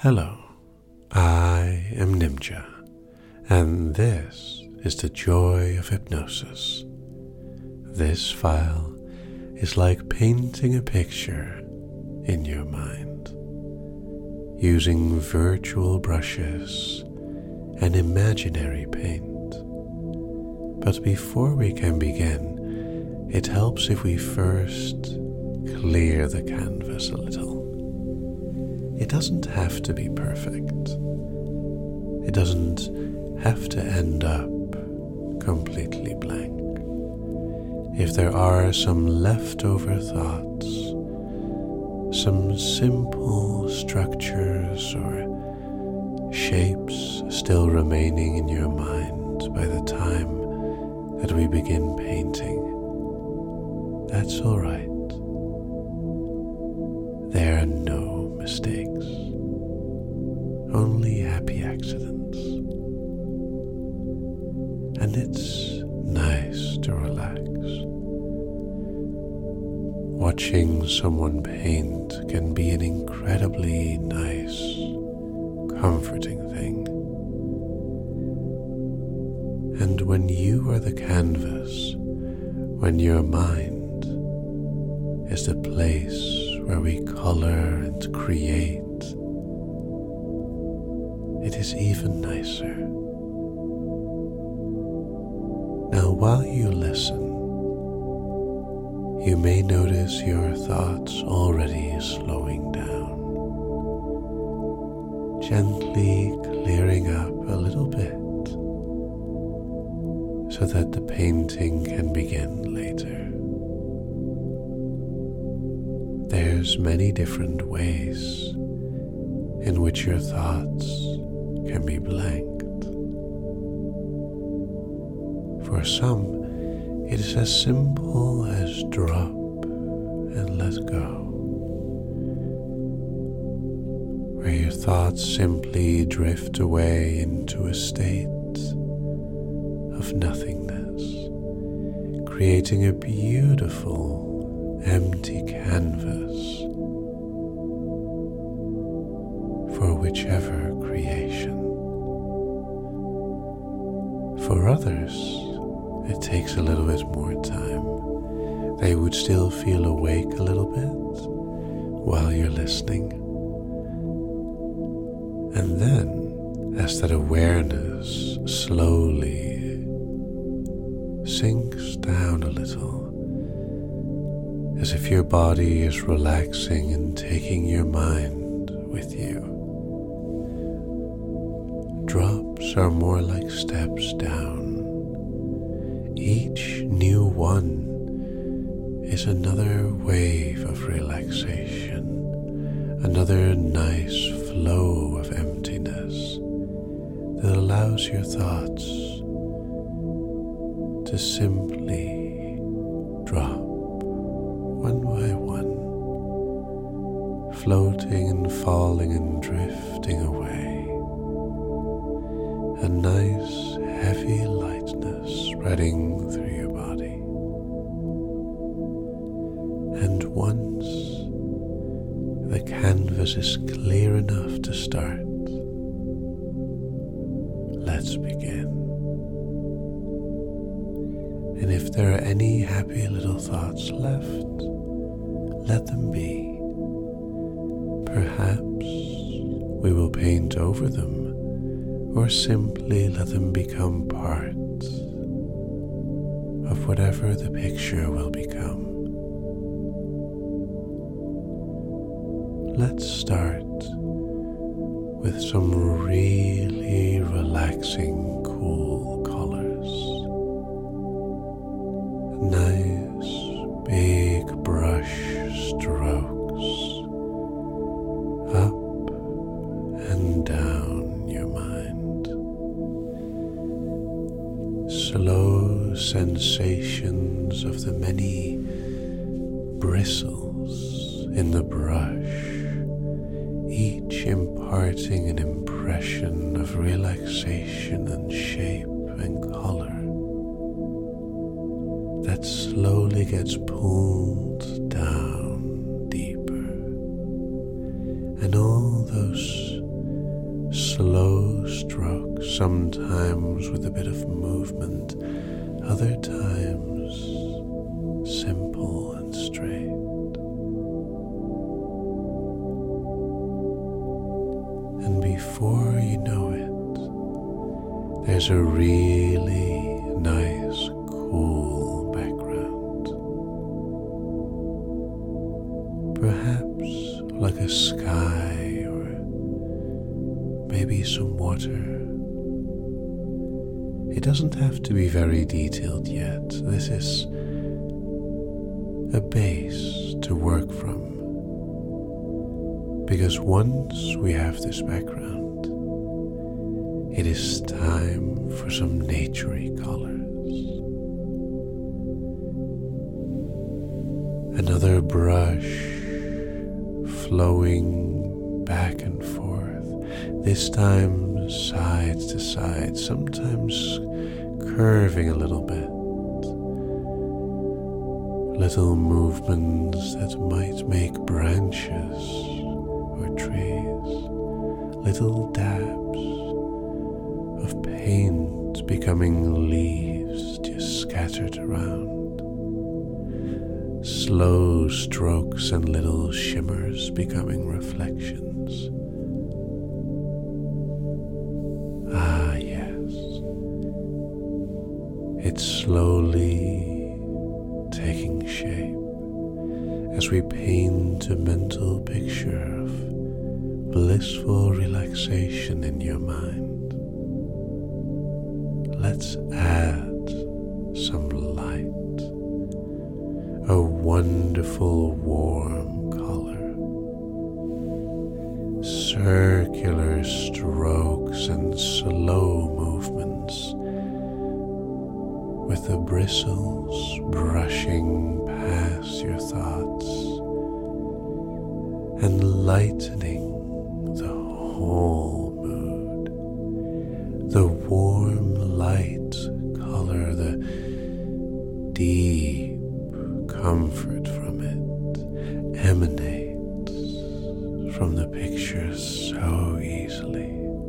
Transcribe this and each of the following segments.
Hello, I am Nimja, and this is the joy of hypnosis. This file is like painting a picture in your mind, using virtual brushes and imaginary paint. But before we can begin, it helps if we first clear the canvas a little. It doesn't have to be perfect. It doesn't have to end up completely blank. If there are some leftover thoughts, some simple structures or shapes still remaining in your mind by the time that we begin painting, that's all right. There are no mistakes, only happy accidents. And it's nice to relax. Watching someone paint can be an incredibly nice, comforting thing. And when you are the canvas, when your mind is the place where we color and create, it is even nicer. Now, while you listen, you may notice your thoughts already slowing down, gently clearing up a little bit so that the painting can begin later. There's many different ways in which your thoughts can be blanked. For some, it is as simple as drop and let go, where your thoughts simply drift away into a state of nothingness, creating a beautiful empty canvas for whichever creation. For others, it takes a little bit more time. They would still feel awake a little bit while you're listening. And then, as that awareness slowly sinks down a little, as if your body is relaxing and taking your mind with you. Drops are more like steps down. Each new one is another wave of relaxation, another nice flow of emptiness that allows your thoughts to simply drop one by one, floating and falling and drifting away. A nice heavy lightness spreading through your body. And once the canvas is clear enough to start, let's begin. And if there are any happy little thoughts left, let them be. Perhaps we will paint over them, or simply let them become part of whatever the picture will become. Let's start with some really relaxing, cool colors. Nice, big brush strokes up and down your mind. Slow sensations of the many bristles in the brush, each imparting an impression of relaxation and shape and color that slowly gets pulled down deeper, and all those slow strokes, sometimes with a bit of movement, other times simple and straight. And before you know it, there's a really nice, cool background. Perhaps like a sky or maybe some water. It doesn't have to be very detailed yet. This is a base to work from. Because once we have this background, it is time for some naturey colors. Another brush flowing back and forth, this time side to side, sometimes curving a little bit. Little movements that might make branches or trees, little dabs of paint becoming leaves just scattered around, slow strokes and little shimmers becoming reflections. Ah, yes, it's slowly taking shape as we paint a mental picture of blissful relaxation in your mind. Let's add some light, a wonderful warm color, circular strokes and slow movements, with the bristles brushing past your thoughts and lightening the whole mood. The warm light color, the deep comfort from it emanates from the picture so easily.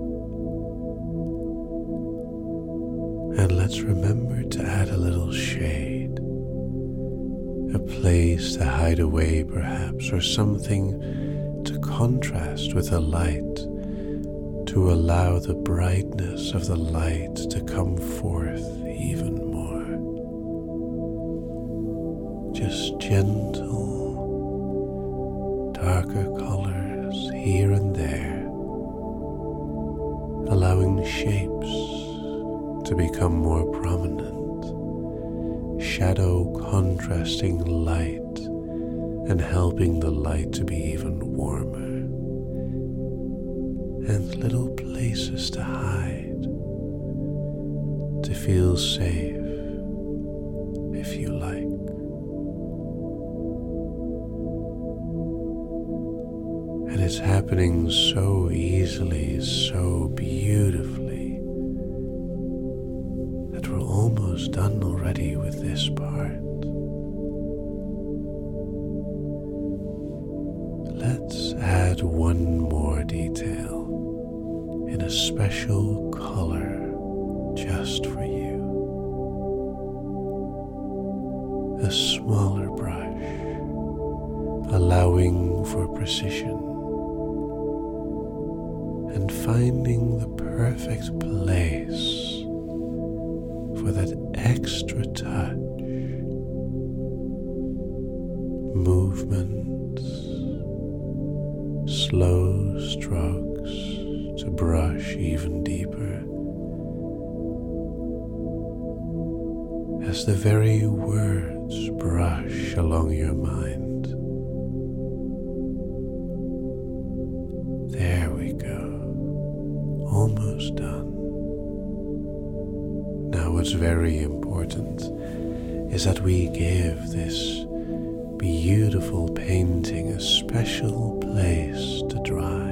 And let's remember to add a little shade, a place to hide away perhaps, or something to contrast with the light, to allow the brightness of the light to come forth even more. Just gentle, darker colors here and there, allowing shapes to become more prominent, shadow contrasting light and helping the light to be even warmer, and little places to hide, to feel safe if you like. And it's happening so easily, so beautifully, that we're almost done already with this part. Let's add one more detail in a special color just for you. A smaller brush, allowing for precision and finding the perfect place for that extra touch. Movements, slow strokes to brush even deeper, as the very words brush along your mind. There we go, almost done. Now what's very important is that we give this beautiful painting a special place to dry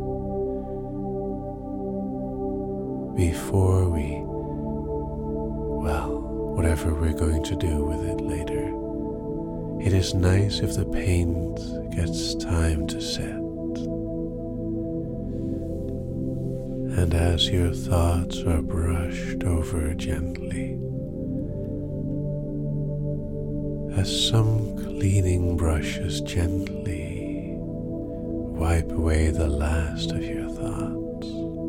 before we, well, whatever we're going to do with it later. It is nice if the paint gets time to set. And as your thoughts are brushed over gently, as some cleaning brushes gently wipe away the last of your thoughts,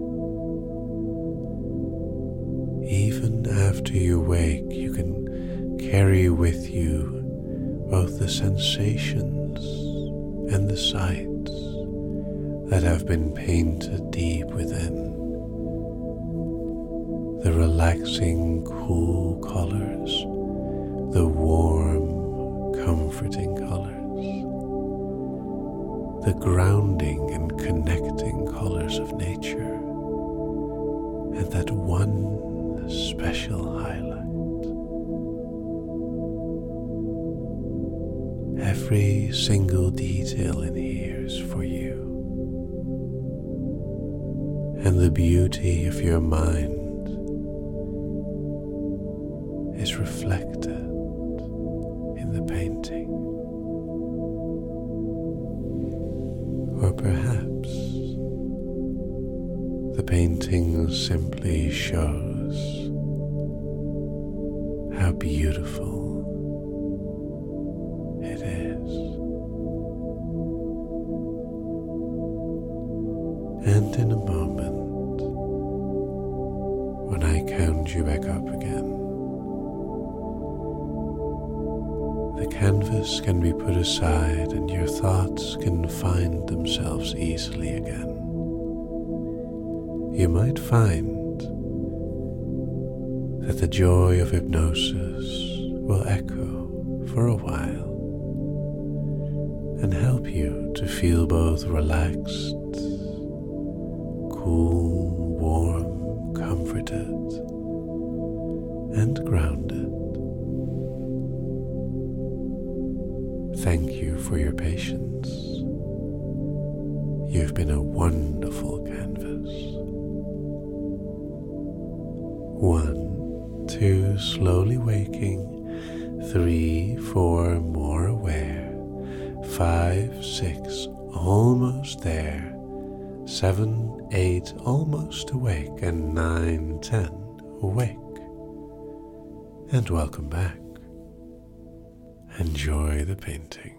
even after you wake, you can carry with you both the sensations and the sights that have been painted deep within. The relaxing, cool colors, the warm, comforting colors, the grounding and connecting colors of nature, and that one special highlight. Every single detail in here is for you, and the beauty of your mind is reflected in the painting. Or perhaps the painting simply shows how beautiful it is. And in a moment, when I count you back up again, the canvas can be put aside and your thoughts can find themselves easily again. You might find that the joy of hypnosis will echo for a while and help you to feel both relaxed, cool, warm, comforted, and grounded. Thank you for your patience. You've been a wonderful canvas. 1, 2, slowly waking. 3, 4, more aware. 5, 6, almost there. 7, 8, almost awake. And 9, 10, awake. And welcome back. Enjoy the painting.